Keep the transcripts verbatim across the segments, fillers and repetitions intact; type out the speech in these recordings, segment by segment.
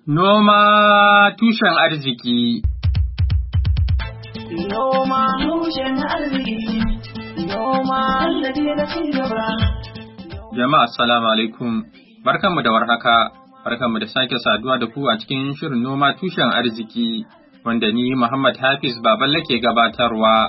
Noma tushen arziki. Noma tushen arziki. Noma sannadi na cigaba. Jama'a assalamu alaikum. Barkanmu da warhaka. Barkanmu da sake saduwa da ku a cikin shirin noma tushen arziki wanda ni Muhammad Hafiz Baballe ke gabatarwa.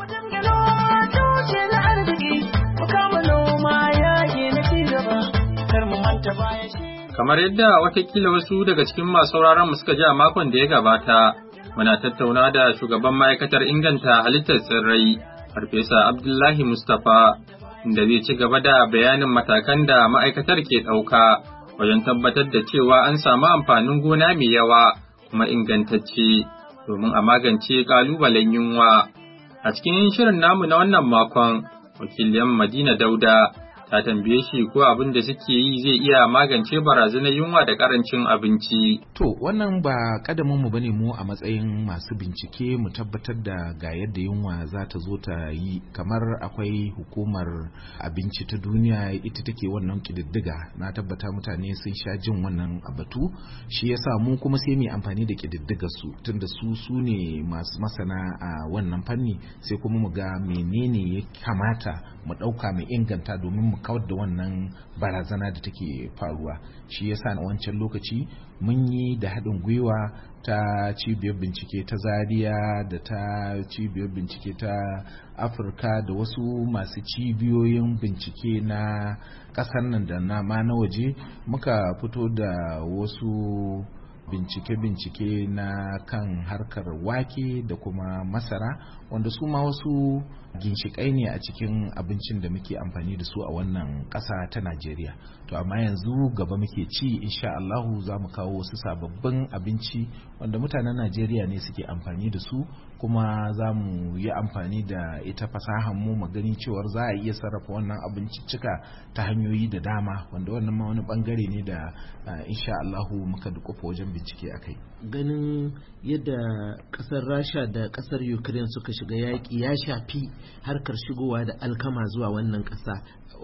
Kamar yadda watakila wasu daga cikin masu sauraron mu suka ji a makon da ya gabata, muna tattauna da shugaban ma'aikatar inganta halittar tsirrai, Farfesa Abdullahi Mustapha, inda zai ci gaba da bayanin matakan da ma'aikatar ke ɗauka wajen tabbatar da cewa an samu amfanin gona mai yawa kuma ingantacce domin a magance ƙalubalen yunwa. A cikin shirin namu na wannan makon, wakiliyar Madina Dauda ta tambaye shi ko abin da suke yi zai iya magance barazanar yunwa da karancin abinci. To wannan ba kadamin mu bane mu a matsayin masu bincike mu tabbatar da ga yadda yunwa za ta zo ta yi, kamar akwai hukumar abinci ta duniya ita take wannan kididdiga. Na tabbata mutane sun sha jin wannan abatu, shi yasa mu kuma sai mu amfani da kididdigar su tunda su su ne masu masana a wannan fanni, sai kuma mu ga menene ya kamata mu dauka mu inganta domin mu kawar da wannan barazana da take faruwa. Shi yasa na wancan lokaci mun yi da haɗin gwiwa ta cibiyar bincike ta Zaria da ta cibiyar bincike ta Afirka da wasu masu cibiyoyin bincike na ƙasar nan da na ma na waje, muka fito da wasu bincike-bincike na kan harkar wake da kuma masara, wanda su ma wasu ginshiƙai ne a cikin abincin da muke amfani da su a wannan ƙasa ta Najeriya. To amma yanzu gaba muke ci, insha Allahu za mu kawo wasu sababbin abinci wanda mutanen Najeriya ne suke amfani da su, kuma za mu yi amfani da ita fasahar mu mu gani cewar za a iya sarrafa wannan abinciccika ta hanyoyi da dama, wanda wannan ma wani bangare ne da insha Allahu muka dukufa wajen bincike akai. Ganin yadda kasar Rasha da kasar Ukraine suka shiga yaƙi ya shafi harkar shigowa da alkama zuwa wannan ƙasa,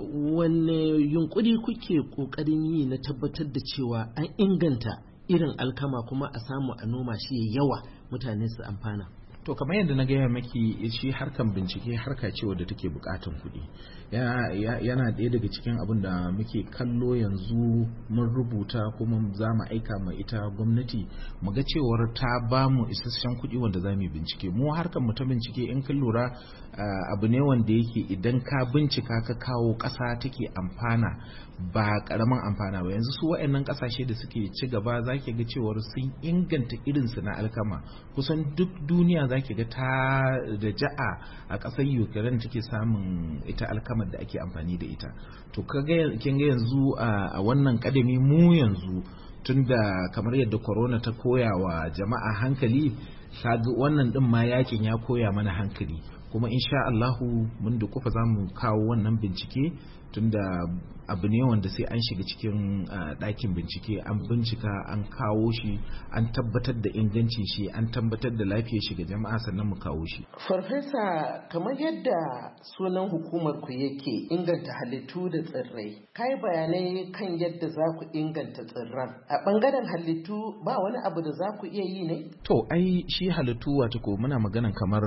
wanne yunkuri kuke ƙoƙarin yi na tabbatar da cewa an inganta irin alkama kuma a samu a noma shi yawa mutane su amfana? To kamar yadda na gaya maki, shi harkan bincike harka ce wadda take bukatan kuɗi. Yana ɗaya daga cikin abin da muke kallo yanzu, mun rubuta kuma za mu aika ma ita gwamnati mu ga cewar ta ba mu isasshen kuɗi wanda za mu bincike. Mu harkan mu ta bincike in kan lura abu ne wanda yake idan ka bincika ka kawo ƙasa take amfana, ba ƙaramin amfana ba. Yanzu su waɗannan ƙasashe da suke ci gaba za ki ga cewar sun inganta irinsu na alkama. Kusan duk duniya za ki ga ta da ja'a a ƙasar Ukraine take samun ita alkamar da ake amfani da ita. To kaga kin ga yanzu a wannan kadami mu yanzu, tunda kamar yadda corona ta koya wa jama'a hankali, kaga wannan din ma yakin ya koya mana hankali, kuma insha Allahu mun da kufa zamu kawo wannan bincike, tunda abu ne wanda sai an shiga cikin ɗakin bincike an bincika an kawo shi, an tabbatar da ingancin shi, an tabbatar da lafiyar shi ga jama'a, sannan mu kawo shi. Farfesa, kamar yadda sunan hukumar ku yake inganta halittu da tsirrai, kai bayanai kan yadda za ku inganta tsirran. A bangaren halittu ba wani abu da za ku iya yi ne? To ai shi halittu wato ko muna magana kamar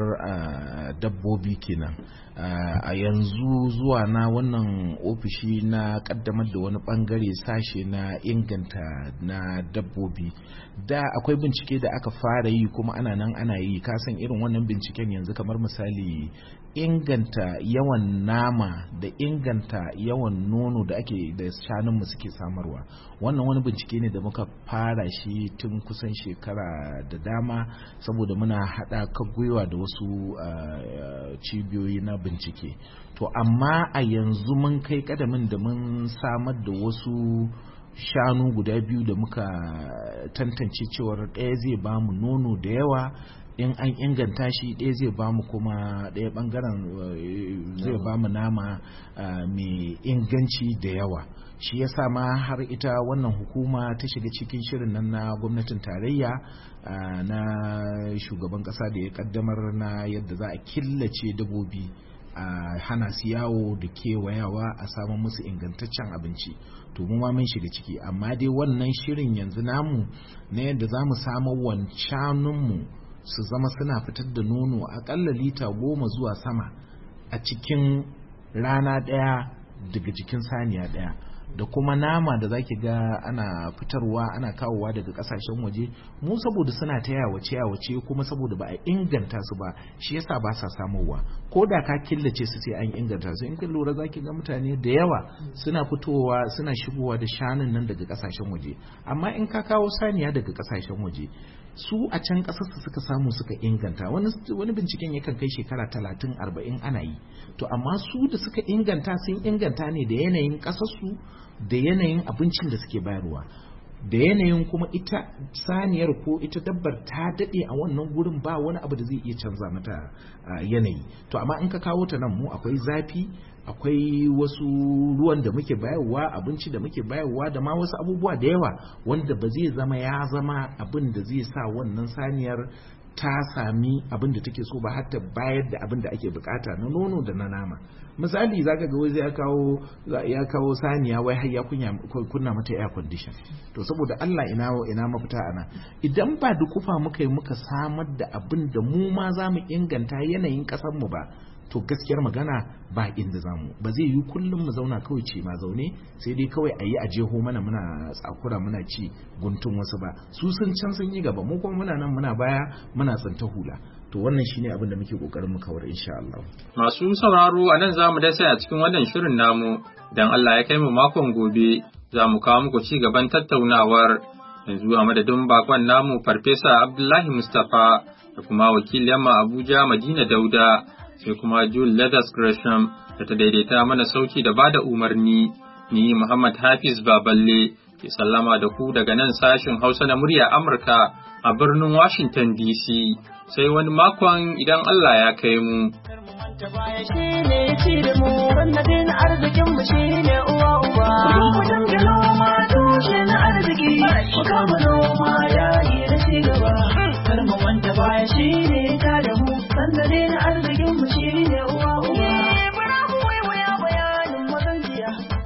dabbobi kenan. A yanzu zuwa na wannan ofishi na kaddamar da wani bangare sashe na inganta na dabbobi. Da akwai bincike da aka fara yi kuma ana nan ana yi, kasan irin wannan binciken yanzu kamar misali inganta yawan nama da inganta yawan nono da ake da shanunmu suke samarwa. Wannan wani bincike ne da muka fara shi tun kusan shekara da dama, saboda muna haɗa kan gwiwa da wasu uh, cibiyoyi na bincike. To amma a yanzu mun kai kadamin da mun samar da wasu shanu guda biyu da muka tantance cewar ɗaya zai bamu nono da yawa in an inganta shi, ɗaya zai bamu kuma ɗaya ɓangaren zai bamu nama mai inganci da yawa. Shi yasa ma har ita wannan hukuma ta shiga cikin shirin nan na gwamnatin tarayya na shugaban ƙasa da ya kaddamar na yadda za a killace dabbobi a hana su yawo da kewayawa, a samun musu ingantaccen abinci. To mu ma mun shiga ciki, amma dai wannan shirin yanzu namu na yadda za mu samu wancanunmu su zama suna fitar da nono akalla lita goma zuwa sama a cikin rana ɗaya daga jikin saniya ɗaya, da kuma nama da zaki ga ana fitarwa ana kawowa daga kasashen waje. Mu saboda suna ta yawace yawace kuma saboda ba a inganta su ba, shi yasa ba sa samowa. Ko da ka killace su sai an inganta su. In kin lura zaki ga mutane da yawa suna fitowa suna shigowa da shanun nan daga kasashen waje, amma in ka kawo saniya daga kasashen waje, su a can kasar su suka samu suka inganta. Wani wani binciken yakan kai shekara talatin arba'in ana yi, to amma su da suka inganta sun inganta ne da yanayin kasar su, da yanayin abincin da suke bayarwa, da yanayin kuma ita saniyar ko ita dabbar ta dade a wannan gurin, ba wani abu da zai iya canza mata yanayi. To amma in ka kawo ta nan, mu akwai zafi, akwai wasu ruwan da muke bayarwa, abinci da muke bayarwa, da ma wasu abubuwa da yawa wanda ba zai zama ya zama abin da zai sa wannan saniyar ta sami abin da take so ba, har ta bayar da abin da ake bukata na nono da na nama. Misali zaka ga wai ya kawo ya kawo saniya wai har ya kunya kunna mata air condition. To saboda Allah ina ina mafita ana, idan ba dukufa muka yi muka samar da abin da mu ma zamu inganta yanayin kasar mu ba, to gaskiyar magana ba inda zamu, ba zai yi kullum mu zauna kawai ce ma zaune, sai dai kawai a yi a jeho mana muna tsakura muna ci guntun wasu ba. Su sun can sun yi gaba, mu kuma muna nan muna baya muna tsanta hula. To wannan shine abin da muke kokarin mu kawar insha Allah. Masu sauraro, a nan zamu dasa a cikin wannan shirin namu, dan Allah ya kai mu makon gobe za mu kawo muku ci gaban tattaunawar. Yanzu a madadin bakon namu Farfesa Abdullahi Mustapha da kuma wakilin mu Abuja Madina Dauda, sai kuma Jule Leathers Gresham da ta daidaita mana sauti da bada umarni. Ni Muhammad Hafiz Baballe ke sallama da ku daga nan sashin Hausa na murya Amurka a birnin Washington D C. Sai wani makon idan Allah ya kai mu. Arzikin mu shine uwa uba. Mu dinga noma tushe na arziki. Mu kama noma yayi da ci gaba. Kar mu manta baya shine ta da mu. Sannadin arzikin mu shine